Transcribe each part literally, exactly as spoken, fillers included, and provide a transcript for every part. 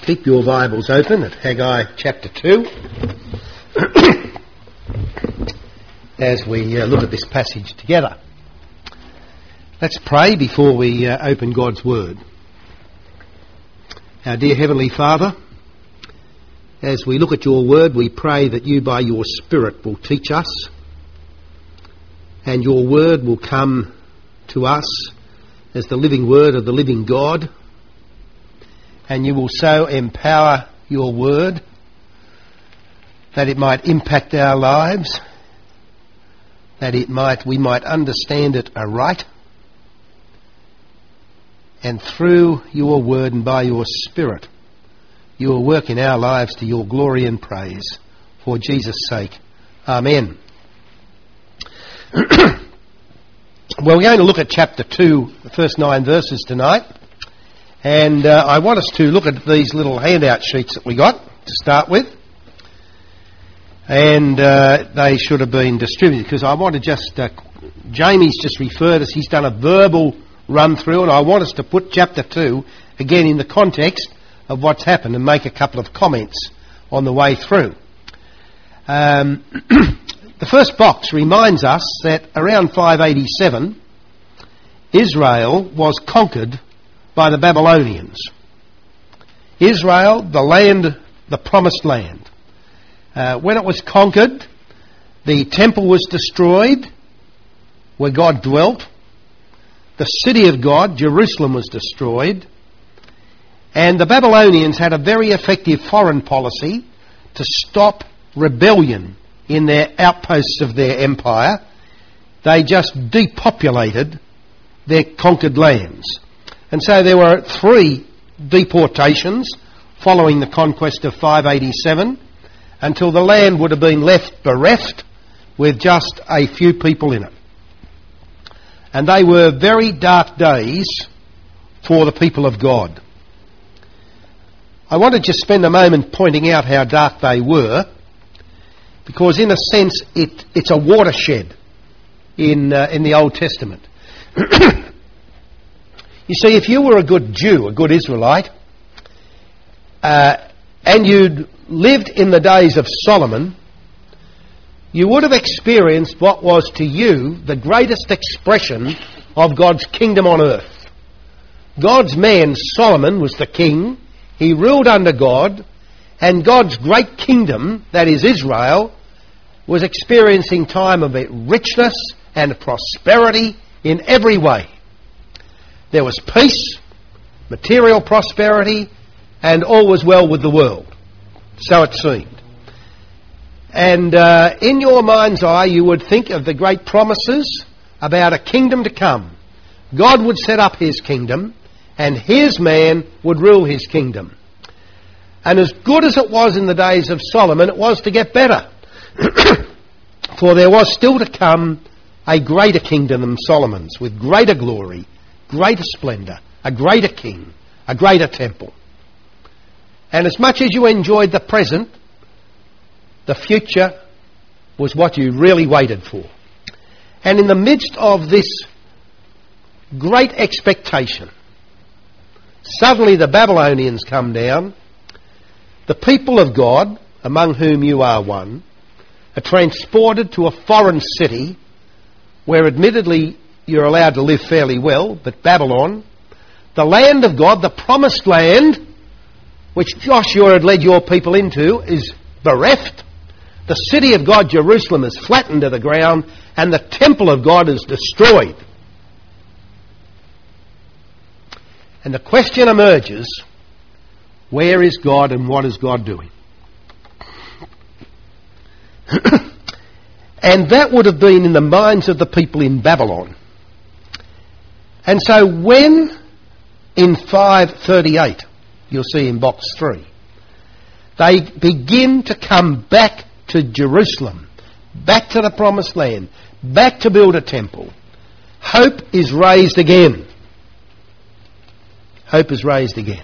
Keep your Bibles open at Haggai chapter two as we uh, look at this passage together. Let's pray before we uh, open God's Word. Our dear Heavenly Father, as we look at your Word, we pray that you by your Spirit will teach us and your Word will come to us as the living Word of the living God. And you will so empower your word that it might impact our lives, that it might we might understand it aright. And through your word and by your Spirit, you will work in our lives to your glory and praise. For Jesus' sake. Amen. Well, we're going to look at chapter two, the first nine verses tonight. And uh, I want us to look at these little handout sheets that we got to start with. And uh, they should have been distributed because I want to just... Uh, Jamie's just referred us. He's done a verbal run through and I want us to put chapter two again in the context of what's happened and make a couple of comments on the way through. Um, the first box reminds us that around five eighty-seven, Israel was conquered by the Babylonians. Israel, the land, the promised land. Uh, when it was conquered, the temple was destroyed where God dwelt. The city of God, Jerusalem, was destroyed. And the Babylonians had a very effective foreign policy to stop rebellion in their outposts of their empire. They just depopulated their conquered lands. And so there were three deportations following the conquest of five eighty-seven until the land would have been left bereft with just a few people in it. And they were very dark days for the people of God. I want to just spend a moment pointing out how dark they were because in a sense it, it's a watershed in, uh, in the Old Testament. You see, if you were a good Jew, a good Israelite, uh, and you'd lived in the days of Solomon, you would have experienced what was to you the greatest expression of God's kingdom on earth. God's man, Solomon, was the king. He ruled under God, and God's great kingdom, that is Israel, was experiencing time of richness and prosperity in every way. There was peace, material prosperity, and all was well with the world. So it seemed. And uh, in your mind's eye, you would think of the great promises about a kingdom to come. God would set up his kingdom, and his man would rule his kingdom. And as good as it was in the days of Solomon, it was to get better. For there was still to come a greater kingdom than Solomon's, with greater glory, greater splendour, a greater king, a greater temple. And as much as you enjoyed the present, the future was what you really waited for. And in the midst of this great expectation, suddenly the Babylonians come down. The people of God, among whom you are one, are transported to a foreign city where admittedly you're allowed to live fairly well, but Babylon, the land of God, the promised land, which Joshua had led your people into, is bereft. The city of God, Jerusalem, is flattened to the ground, and the temple of God is destroyed. And the question emerges, where is God and what is God doing? And that would have been in the minds of the people in Babylon. And so when in five thirty-eight, you'll see in box three, they begin to come back to Jerusalem, back to the promised land, back to build a temple, hope is raised again. Hope is raised again.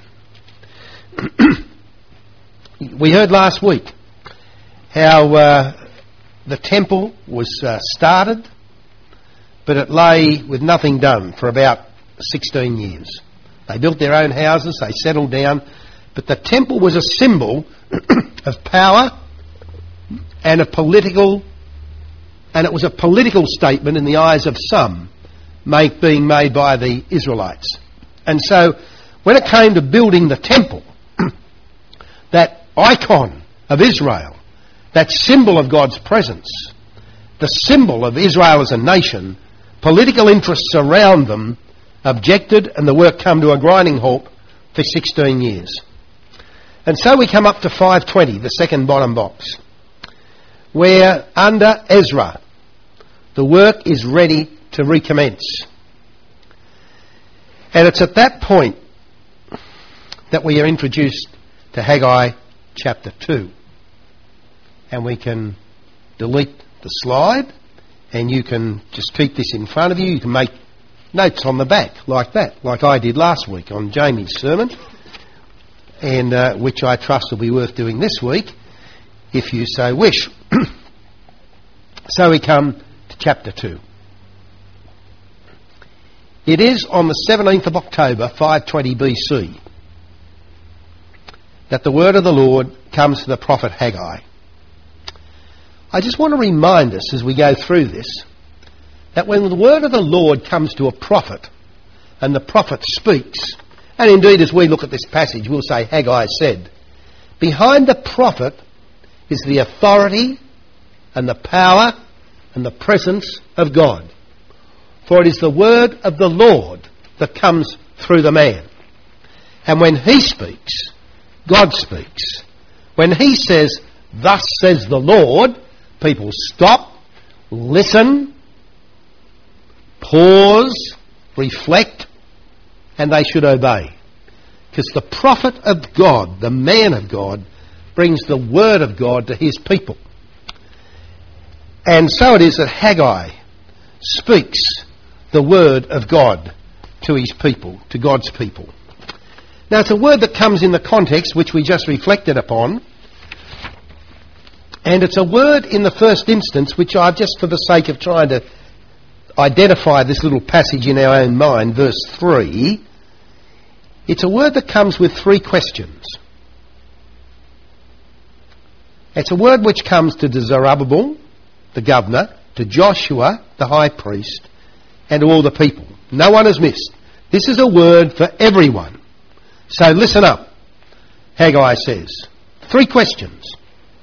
We heard last week how uh, the temple was uh, started, but it lay with nothing done for about sixteen years. They built their own houses, they settled down, But the temple was a symbol of power and a political, and it was a political statement in the eyes of some, make, being made by the Israelites. And so, when it came to building the temple, that icon of Israel, that symbol of God's presence, the symbol of Israel as a nation, political interests around them objected, and the work came to a grinding halt for sixteen years. And so we come up to five twenty, the second bottom box, where under Ezra the work is ready to recommence. And it's at that point that we are introduced to Haggai chapter two. And we can delete the slide, and you can just keep this in front of you. You can make notes on the back like that, like I did last week on Jamie's sermon, and uh, which I trust will be worth doing this week if you so wish. So we come to chapter two. It is on the seventeenth of October, five twenty B C, that the word of the Lord comes to the prophet Haggai. I just want to remind us as we go through this that when the word of the Lord comes to a prophet and the prophet speaks, and indeed as we look at this passage we'll say Haggai said, behind the prophet is the authority and the power and the presence of God. For it is the word of the Lord that comes through the man. And when he speaks, God speaks. When he says, thus says the Lord, people stop, listen, pause, reflect, and they should obey. Because the prophet of God, the man of God, brings the word of God to his people. And so it is that Haggai speaks the word of God to his people, to God's people. Now it's a word that comes in the context which we just reflected upon, and it's a word in the first instance which I've just for the sake of trying to identify this little passage in our own mind, verse three, it's a word that comes with three questions. It's a word which comes to Zerubbabel, the governor, to Joshua, the high priest, and to all the people. No one is missed. This is a word for everyone. So listen up. Haggai says, three questions.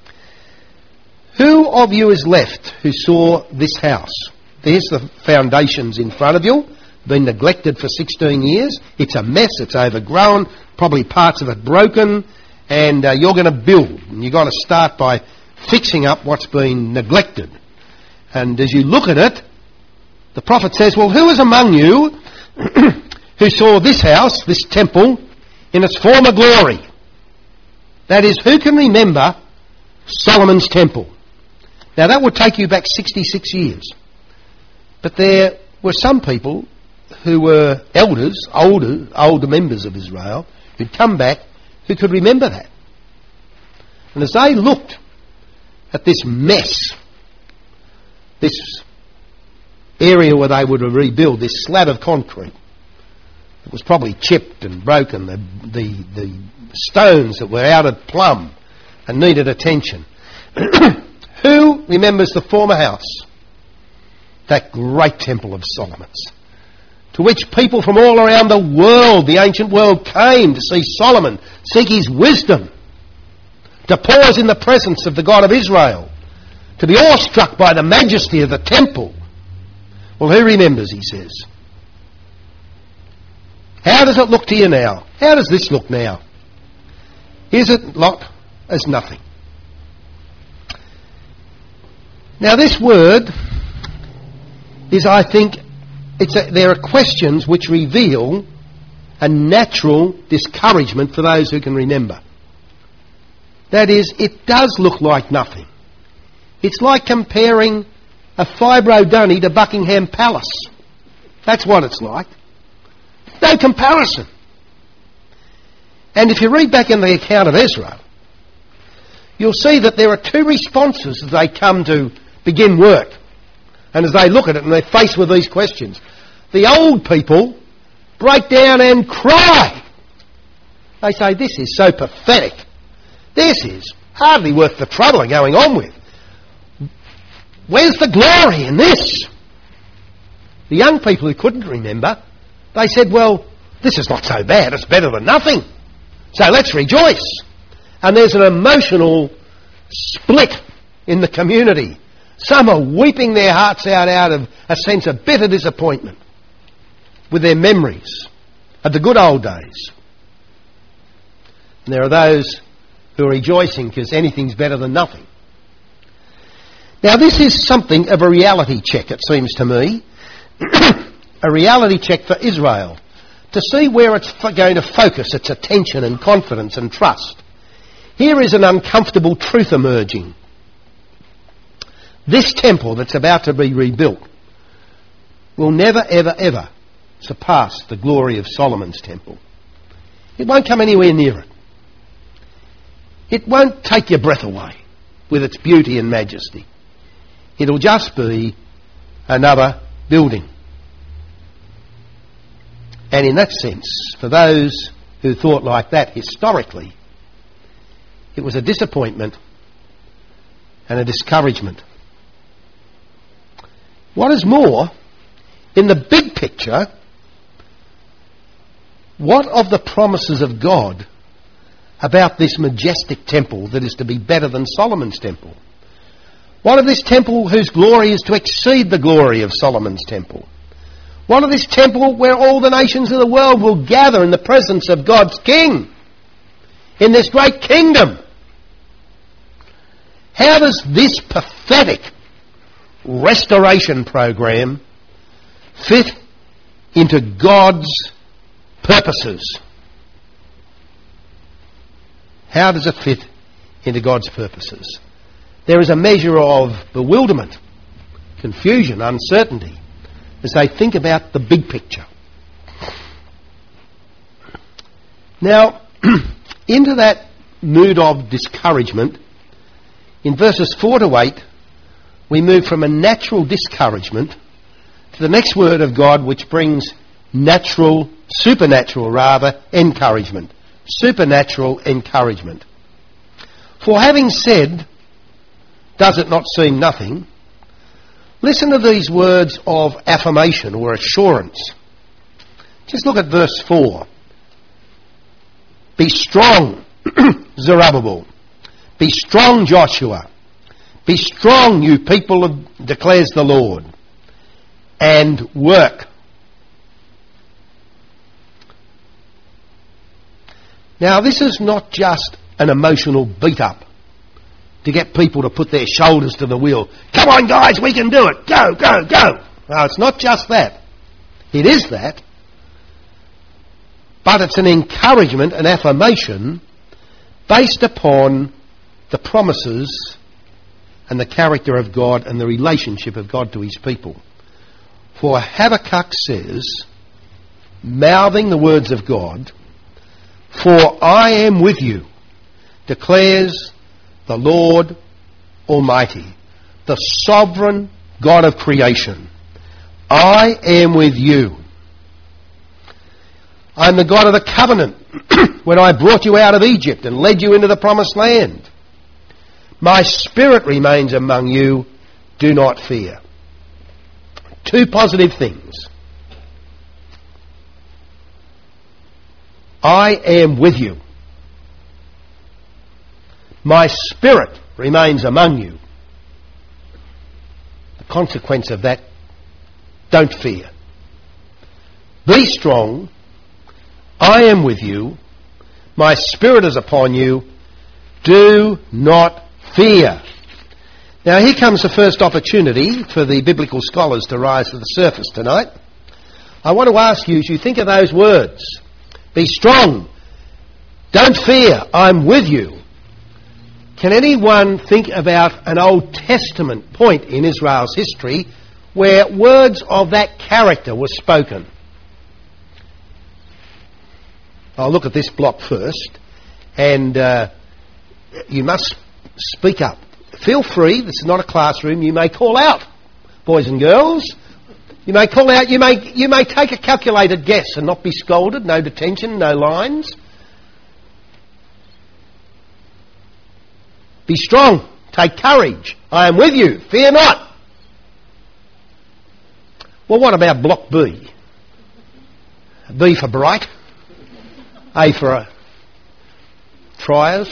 Who of you is left who saw this house? There's the foundations in front of you. Been neglected for sixteen years. It's a mess. It's overgrown. Probably parts of it broken. And uh, you're going to build. And you've got to start by fixing up what's been neglected. And as you look at it, the prophet says, well, who is among you who saw this house, this temple, in its former glory? That is, who can remember Solomon's temple? Now that would take you back sixty-six years. But there were some people who were elders, older, older members of Israel, who'd come back who could remember that. And as they looked at this mess, this area where they would rebuild, this slab of concrete, it was probably chipped and broken, the, the, the stones that were out of plumb and needed attention. Who remembers the former house? That great temple of Solomon's, to which people from all around the world, the ancient world, came to see Solomon, seek his wisdom, to pause in the presence of the God of Israel, to be awestruck by the majesty of the temple. Well, who remembers, he says. How does it look to you now? How does this look now? Is it lot as nothing? Now this word is, I think, it's a, there are questions which reveal a natural discouragement for those who can remember. That is, it does look like nothing. It's like comparing a fibro dunny to Buckingham Palace. That's what it's like. No comparison. And if you read back in the account of Ezra, you'll see that there are two responses as they come to begin work. And as they look at it and they're faced with these questions, the old people break down and cry. They say, this is so pathetic. This is hardly worth the trouble of going on with. Where's the glory in this? The young people who couldn't remember, they said, well, this is not so bad, it's better than nothing. So let's rejoice. And there's an emotional split in the community. Some are weeping their hearts out out of a sense of bitter disappointment with their memories of the good old days. And there are those who are rejoicing because anything's better than nothing. Now this is something of a reality check, it seems to me. A reality check for Israel to see where it's f- going to focus its attention and confidence and trust. Here is an uncomfortable truth emerging. This temple that's about to be rebuilt will never, ever, ever surpass the glory of Solomon's temple. It won't come anywhere near it. It won't take your breath away with its beauty and majesty. It'll just be another building. And in that sense, for those who thought like that historically, it was a disappointment and a discouragement. What is more, in the big picture, what of the promises of God about this majestic temple that is to be better than Solomon's temple? What of this temple whose glory is to exceed the glory of Solomon's temple? What of this temple where all the nations of the world will gather in the presence of God's King in this great kingdom? How does this pathetic restoration program fit into God's purposes? How does it fit into God's purposes? There is a measure of bewilderment, confusion, uncertainty as they think about the big picture. Now, into that mood of discouragement, in verses four to eight, we move from a natural discouragement to the next word of God, which brings natural, supernatural rather, encouragement. Supernatural encouragement. For having said, does it not seem nothing? Listen to these words of affirmation or assurance. Just look at verse four. Be strong, Zerubbabel. Be strong, Joshua. Be strong, you people of, declares the Lord, and work. Now, this is not just an emotional beat-up to get people to put their shoulders to the wheel. Come on, guys, we can do it. Go, go, go. No, it's not just that. It is that. But it's an encouragement, an affirmation based upon the promises and the character of God and the relationship of God to his people. For Habakkuk says, mouthing the words of God, for I am with you, declares the Lord Almighty, the sovereign God of creation. I am with you. I'm the God of the covenant when I brought you out of Egypt and led you into the promised land. My spirit remains among you. Do not fear. Two positive things. I am with you. My spirit remains among you. The consequence of that, don't fear. Be strong. I am with you. My spirit is upon you. Do not fear. Now here comes the first opportunity for the biblical scholars to rise to the surface tonight. I want to ask you, as you think of those words, be strong. Don't fear. I'm with you. Can anyone think about an Old Testament point in Israel's history where words of that character were spoken? I'll look at this block first, and uh, you must speak up. Feel free. This is not a classroom. You may call out, boys and girls. You may call out. You may you may take a calculated guess and not be scolded. No detention. No lines. be strong, take courage, I am with you, fear not. Well, what about block B? B for bright, A for a triers.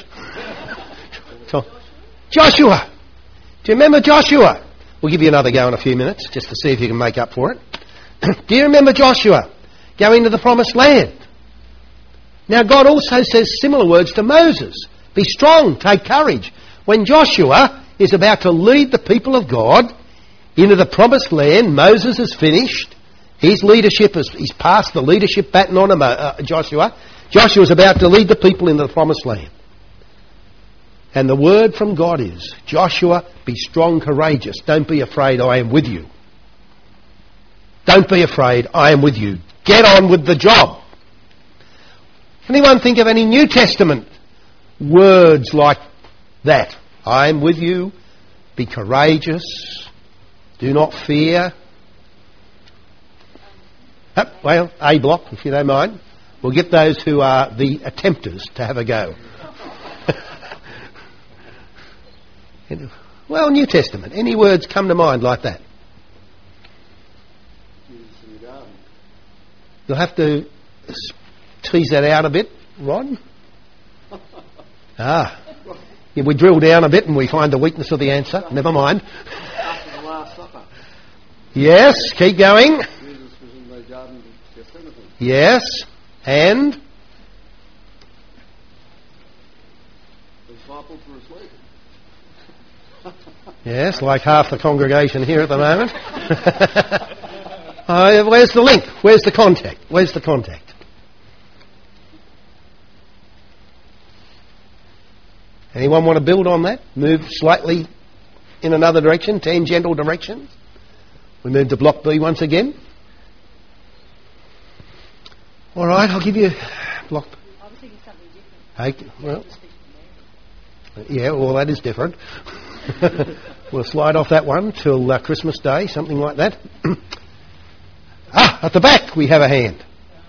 Joshua. Do you remember Joshua? We'll give you another go in a few minutes just to see if you can make up for it. Do you remember Joshua going into the promised land? Now God also says similar words to Moses. Be strong, take courage. When Joshua is about to lead the people of God into the promised land, Moses is finished. His leadership is, he's passed the leadership baton on to uh, Joshua. Joshua is about to lead the people into the promised land. And the word from God is, Joshua, be strong, courageous. Don't be afraid, I am with you. Don't be afraid, I am with you. Get on with the job. Anyone think of any New Testament words like that? I am with you. Be courageous. Do not fear. Oh, well, A block, if you don't mind. We'll get those who are the attempters to have a go. Well, New Testament. Any words come to mind like that? You'll have to tease that out a bit, Ron. Ah. Yeah, we drill down a bit and we find the weakness of the answer. Never mind. After the Last Supper. Yes, keep going. Jesus was in the Garden of Gethsemane. Yes, and? The disciples were asleep. Yes, like half the congregation here at the moment. uh, where's the link? Where's the contact? Where's the contact? Anyone want to build on that? Move slightly in another direction, tangential direction? We move to block B once again. All right, I'll give you block. I was thinking something different. Okay, well, yeah, well, that is different. We'll slide off that one till uh, Christmas Day, something like that. Ah, at the back we have a hand.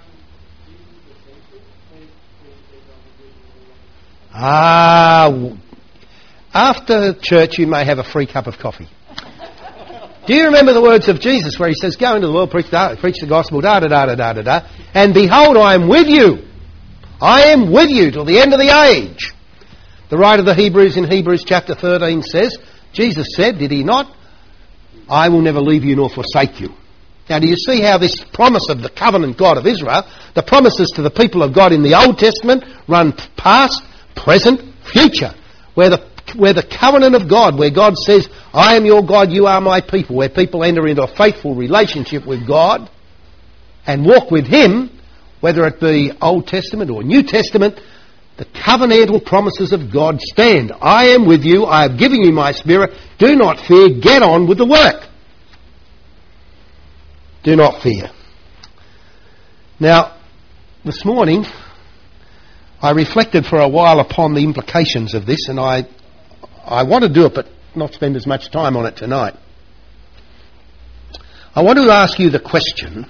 Ah, after church you may have a free cup of coffee. Do you remember the words of Jesus where he says, go into the world, preach, da, preach the gospel, da da da da da da da, and behold, I am with you. I am with you till the end of the age. The writer of the Hebrews in Hebrews chapter thirteen says, Jesus said, did he not? I will never leave you nor forsake you. Now, do you see how this promise of the covenant God of Israel, the promises to the people of God in the Old Testament, run past, present, future, where the where the covenant of God, where God says, I am your God, you are my people, where people enter into a faithful relationship with God and walk with him, whether it be Old Testament or New Testament, the covenantal promises of God stand. I am with you, I have given you my spirit, do not fear, get on with the work. Do not fear. Now, this morning, I reflected for a while upon the implications of this, and I I want to do it, but not spend as much time on it tonight. I want to ask you the question,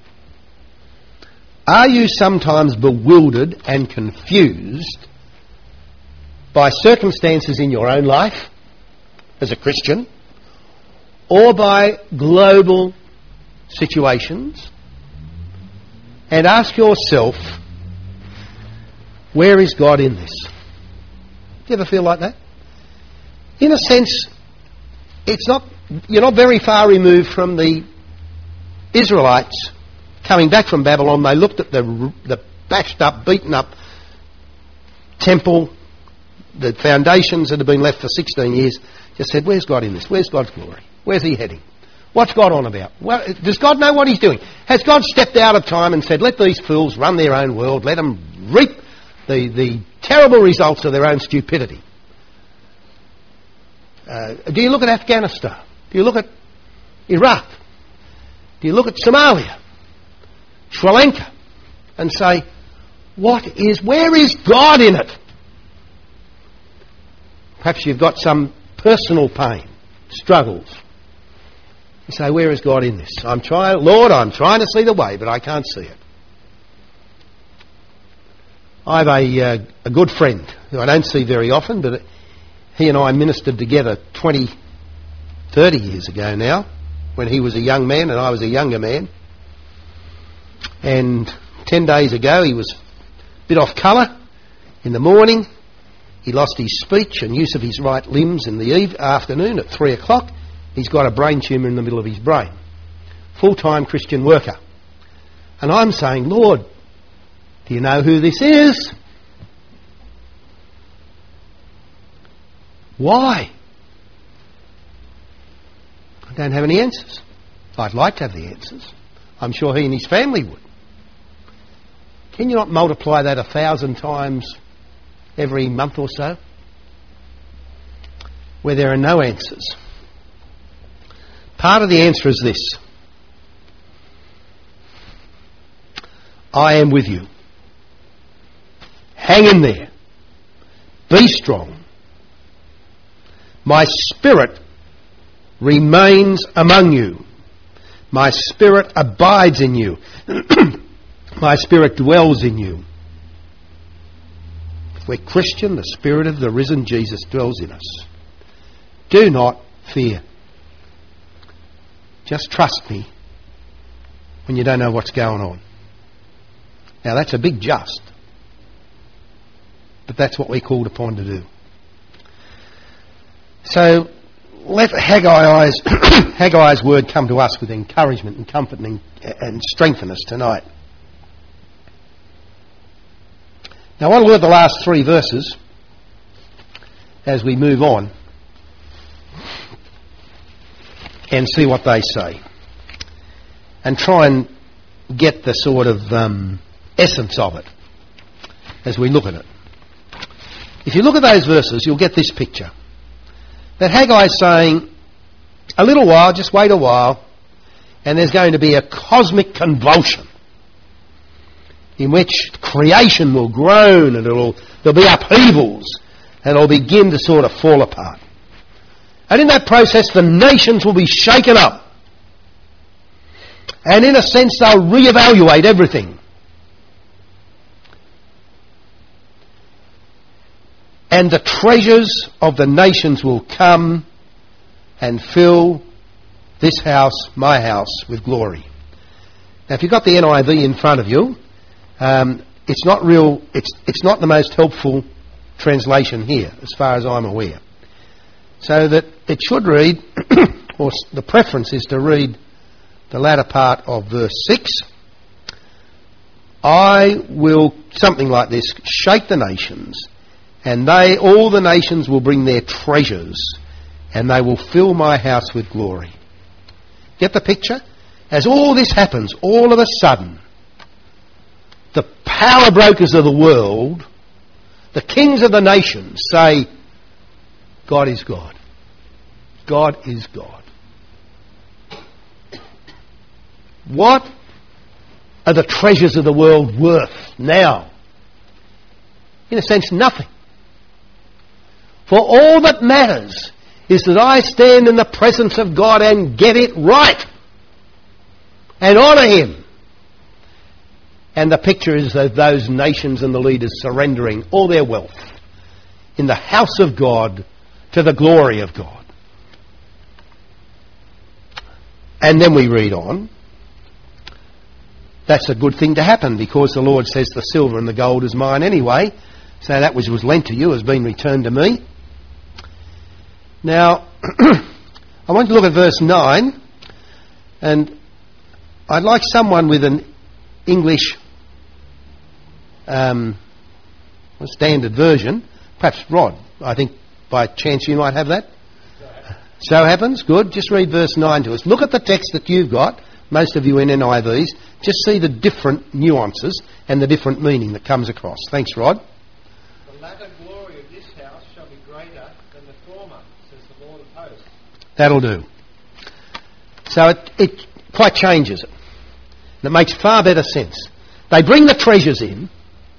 are you sometimes bewildered and confused by circumstances in your own life as a Christian, or by global situations? And ask yourself, where is God in this? Do you ever feel like that? In a sense, it's not, you're not very far removed from the Israelites coming back from Babylon. They looked at the, the bashed up, beaten up temple, the foundations that had been left for sixteen years, just said, where's God in this? Where's God's glory? Where's he heading? What's God on about? Well, does God know what he's doing? Has God stepped out of time and said, let these fools run their own world, let them reap the, the terrible results of their own stupidity? Uh, do you look at Afghanistan? Do you look at Iraq? Do you look at Somalia? Sri Lanka? And say, what is, where is God in it? Perhaps you've got some personal pain, struggles. You say, where is God in this? I'm trying, Lord, I'm trying to see the way, but I can't see it. I have a, uh, a good friend who I don't see very often, but he and I ministered together twenty, thirty years ago now, when he was a young man and I was a younger man. And ten days ago he was a bit off colour in the morning. He lost his speech and use of his right limbs in the eve- afternoon at three o'clock. He's got a brain tumour in the middle of his brain. Full-time Christian worker. And I'm saying, Lord, do you know who this is? Why? I don't have any answers. I'd like to have the answers. I'm sure he and his family would. Can you not multiply that a thousand times every month or so? Where there are no answers. Part of the answer is this. I am with you. Hang in there. Be strong. My spirit remains among you. My spirit abides in you. My spirit dwells in you. If we're Christian, the spirit of the risen Jesus dwells in us. Do not fear. Just trust me when you don't know what's going on. Now that's a big just. But that's what we're called upon to do. So let Haggai's, Haggai's word come to us with encouragement and comfort and, and strengthen us tonight. Now I want to look at the last three verses as we move on and see what they say. And try and get the sort of um, essence of it as we look at it. If you look at those verses, you'll get this picture. That Haggai is saying, a little while, just wait a while, and there's going to be a cosmic convulsion in which creation will groan and it'll, there'll be upheavals and it'll begin to sort of fall apart. And in that process, the nations will be shaken up. And in a sense, they'll reevaluate everything. And the treasures of the nations will come and fill this house, my house, with glory. Now, if you've got the N I V in front of you, um, it's not real. It's it's not the most helpful translation here, as far as I'm aware. So that it should read, or the preference is to read the latter part of verse six. I will, something like this, shake the nations, and they, all the nations will bring their treasures, and they will fill my house with glory. Get the picture? As all this happens, all of a sudden, the power brokers of the world, the kings of the nations say, God is God. God is God. What are the treasures of the world worth now? In a sense, nothing. For all that matters is that I stand in the presence of God and get it right and honour Him. And the picture is of those nations and the leaders surrendering all their wealth in the house of God to the glory of God. And then we read on. That's a good thing to happen because the Lord says the silver and the gold is mine anyway. So that which was lent to you has been returned to me. Now, I want to look at verse nine, and I'd like someone with an English um, standard version, perhaps Rod. I think by chance you might have that. So happens, good. Just read verse nine to us. Look at the text that you've got, most of you in N I Vs. Just see the different nuances and the different meaning that comes across. Thanks, Rod. The latter glory of this house shall be greater than the former, says the Lord of hosts. That'll do. So it, it quite changes it. And it makes far better sense. They bring the treasures in,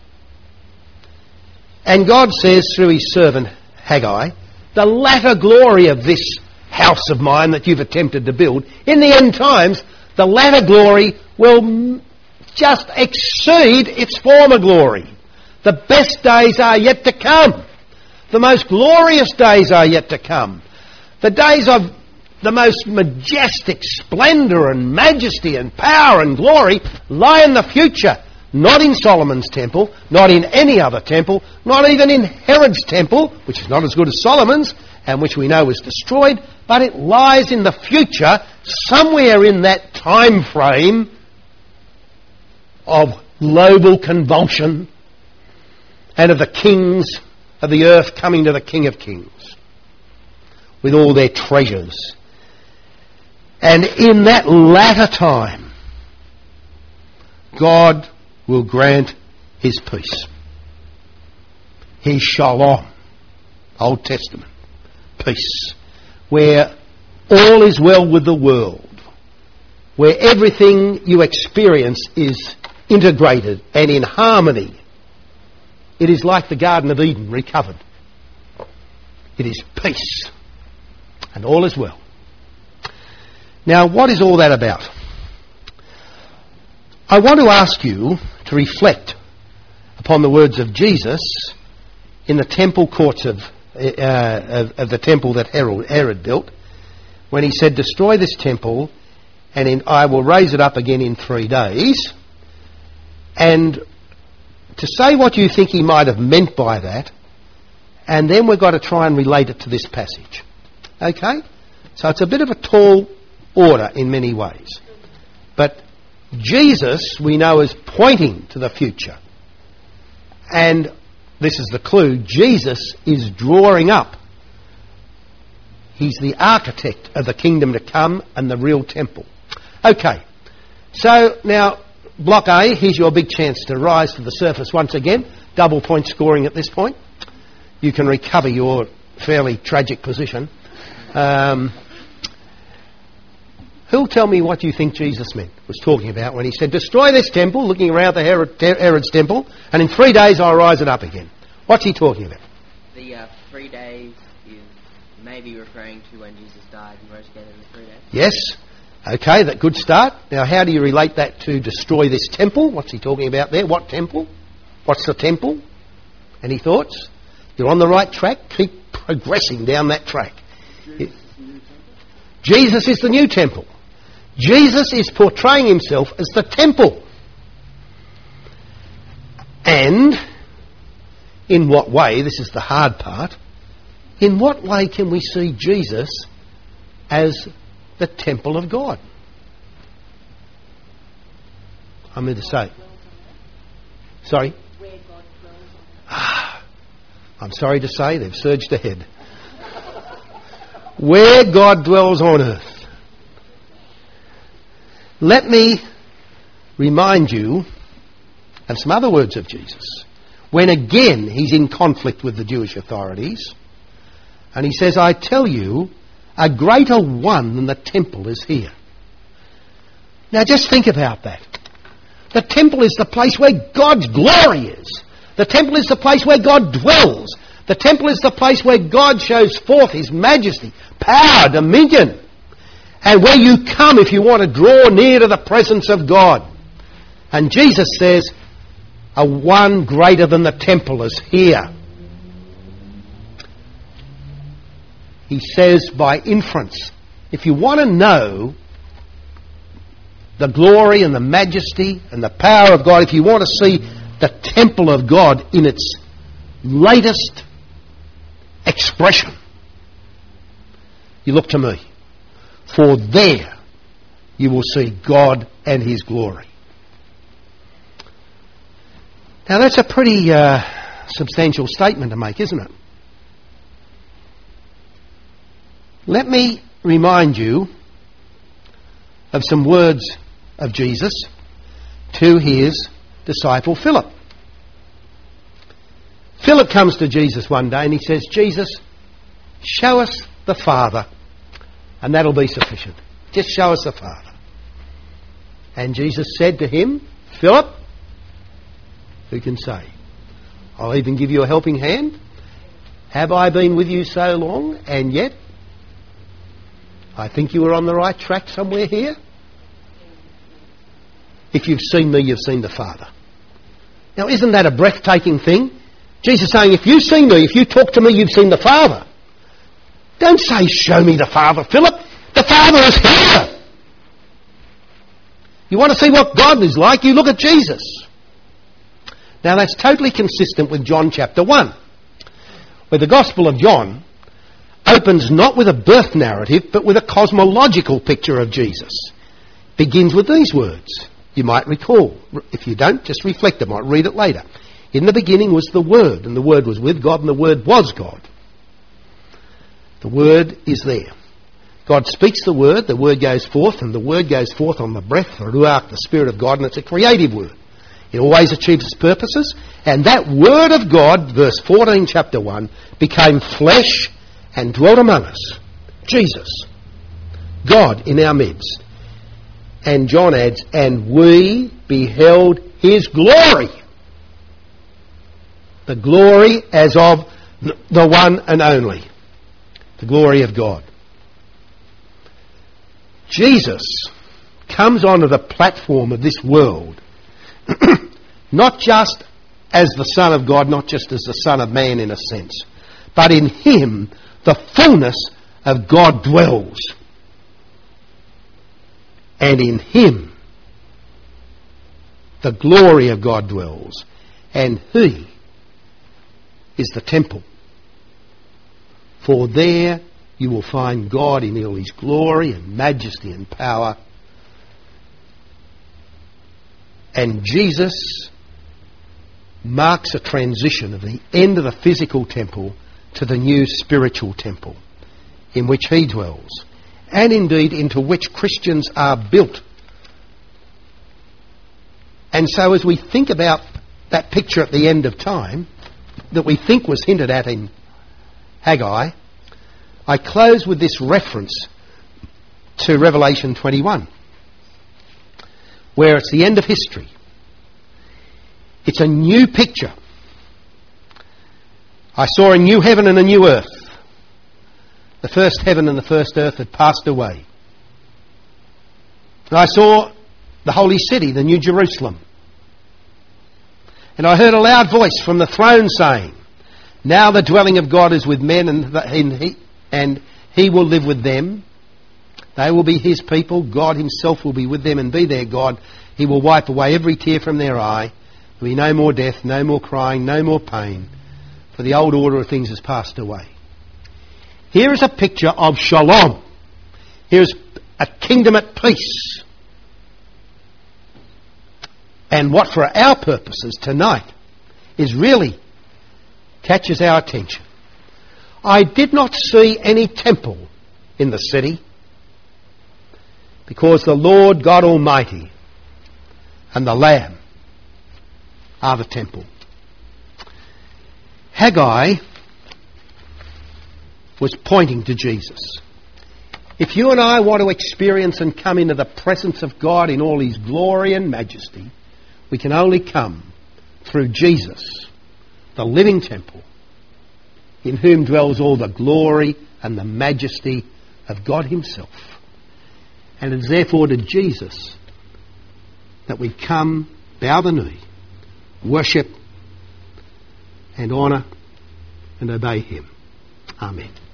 and God says through his servant Haggai, the latter glory of this house of mine that you've attempted to build, in the end times, the latter glory will just exceed its former glory. The best days are yet to come. The most glorious days are yet to come. The days of the most majestic splendour and majesty and power and glory lie in the future. Not in Solomon's temple, not in any other temple, not even in Herod's temple, which is not as good as Solomon's, and which we know was destroyed, but it lies in the future, somewhere in that time frame of global convulsion and of the kings of the earth coming to the King of Kings with all their treasures. And in that latter time, God will grant his peace. His shalom, Old Testament, peace, where all is well with the world, where everything you experience is integrated and in harmony. It is like the Garden of Eden recovered. It is peace, and all is well. Now, what is all that about? I want to ask you to reflect upon the words of Jesus in the temple courts of, uh, of, of the temple that Herod, Herod built, when he said, "Destroy this temple, and in, I will raise it up again in three days." And to say what you think he might have meant by that, and then we've got to try and relate it to this passage. Okay? So it's a bit of a tall order in many ways. But Jesus, we know, is pointing to the future. And this is the clue. Jesus is drawing up. He's the architect of the kingdom to come and the real temple. Okay. So now, Block A, here's your big chance to rise to the surface once again. Double point scoring at this point. You can recover your fairly tragic position. Um... Who'll tell me what you think Jesus meant, was talking about when he said, "Destroy this temple," looking around the Herod, Herod's temple, "and in three days I'll rise it up again"? What's he talking about? The uh, three days is maybe referring to when Jesus died and rose again in the three days. Yes. Okay, that good start. Now, how do you relate that to destroy this temple? What's he talking about there? What temple? What's the temple? Any thoughts? You're on the right track. Keep progressing down that track. Jesus is the new temple. Jesus is portraying himself as the temple. And in what way, this is the hard part, in what way can we see Jesus as the temple of God? I'm going to say. Sorry? Ah, I'm sorry to say they've surged ahead. Where God dwells on earth. Let me remind you of some other words of Jesus. When again he's in conflict with the Jewish authorities, and he says, "I tell you, a greater one than the temple is here." Now just think about that. The temple is the place where God's glory is. The temple is the place where God dwells. The temple is the place where God shows forth his majesty, power, dominion. And where you come if you want to draw near to the presence of God. And Jesus says, a one greater than the temple is here. He says by inference, if you want to know the glory and the majesty and the power of God, if you want to see the temple of God in its latest expression, you look to me. For there you will see God and his glory. Now that's a pretty uh, substantial statement to make, isn't it? Let me remind you of some words of Jesus to his disciple Philip. Philip comes to Jesus one day and he says, "Jesus, show us the Father, and that'll be sufficient. Just show us the Father." And Jesus said to him, "Philip, who can say? I'll even give you a helping hand. Have I been with you so long, and yet I think you were on the right track somewhere here? If you've seen me, you've seen the Father." Now, isn't that a breathtaking thing? Jesus is saying, if you've seen me, if you talk to me, you've seen the Father. Don't say, show me the Father, Philip. The Father is here. You want to see what God is like, you look at Jesus. Now that's totally consistent with John chapter one, where the Gospel of John opens not with a birth narrative, but with a cosmological picture of Jesus. Begins with these words. You might recall. If you don't, just reflect them. I'll read it later. In the beginning was the Word, and the Word was with God, and the Word was God. The Word is there. God speaks the Word, the Word goes forth, and the Word goes forth on the breath, the Ruach, the Spirit of God, and it's a creative Word. It always achieves its purposes, and that Word of God, verse fourteen, chapter one, became flesh and dwelt among us. Jesus, God in our midst. And John adds, and we beheld his glory. The glory as of the one and only. The glory of God. Jesus comes onto the platform of this world, not just as the Son of God, not just as the Son of Man in a sense, but in him the fullness of God dwells. And in him the glory of God dwells. And he is the temple. For there you will find God in all his glory and majesty and power. And Jesus marks a transition of the end of the physical temple to the new spiritual temple in which he dwells, and indeed into which Christians are built. And so as we think about that picture at the end of time that we think was hinted at in Haggai, I close with this reference to Revelation twenty-one, where it's the end of history. It's a new picture. I saw a new heaven and a new earth. The first heaven and the first earth had passed away. And I saw the holy city, the New Jerusalem. And I heard a loud voice from the throne saying, now the dwelling of God is with men, and, the, and, he, and he will live with them. They will be his people. God himself will be with them and be their God. He will wipe away every tear from their eye. There will be no more death, no more crying, no more pain, for the old order of things has passed away. Here is a picture of shalom. Here's a kingdom at peace. And what for our purposes tonight is really catches our attention. I did not see any temple in the city, because the Lord God Almighty and the Lamb are the temple. Haggai was pointing to Jesus. If you and I want to experience and come into the presence of God in all his glory and majesty, we can only come through Jesus, the living temple, in whom dwells all the glory and the majesty of God himself. And it is therefore to Jesus that we come, bow the knee, worship and honour and obey him. Amen.